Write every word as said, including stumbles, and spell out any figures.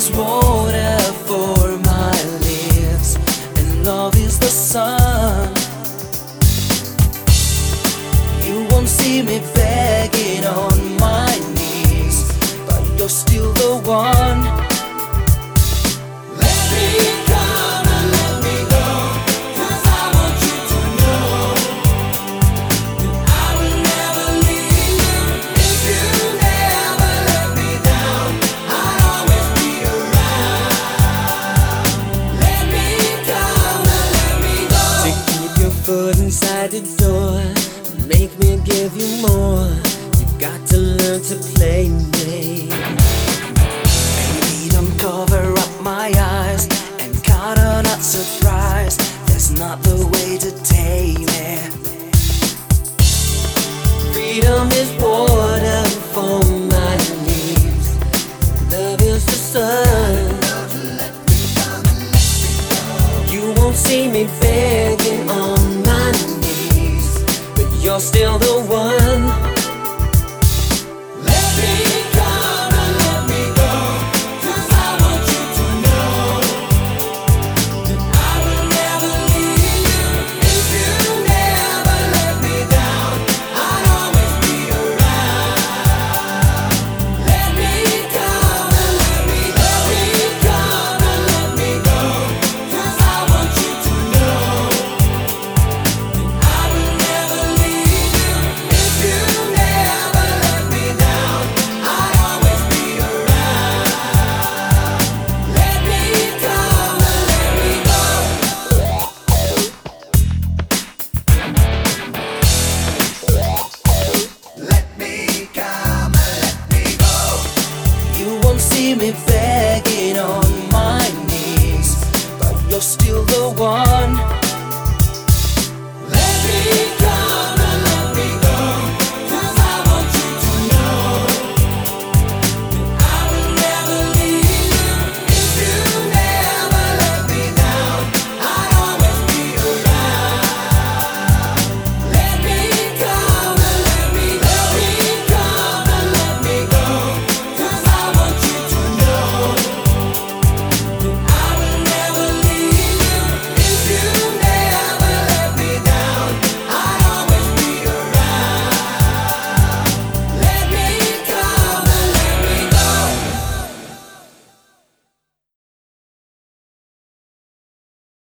is water for my lips, and love is the sun. You won't see me begging on my knees, but you're still the one. Let me come and let me go, 'cause I want you to know that I will never leave you. If you never let me down, I'll always be around. Let me come and let me go. To keep your foot inside the door, make me give you more. You've got to learn to play me. Baby, don't cover up my eyes and caught or not surprised. That's not the way to take me. Freedom is water for my leaves. Love is the sun. You won't see me begging on my knees, but you're still the one. Let me come and let me go, 'cause I want you to know that I will never leave you. If you never let me down, I'll always be around. Let me come and let me go. Let me come and let me go, 'cause I want you to know that I will never leave you. If you never let me down, I'll always be around. Let me come and let me go. Let me come and let me go. You won't see me begging on my knees, but you're still the one.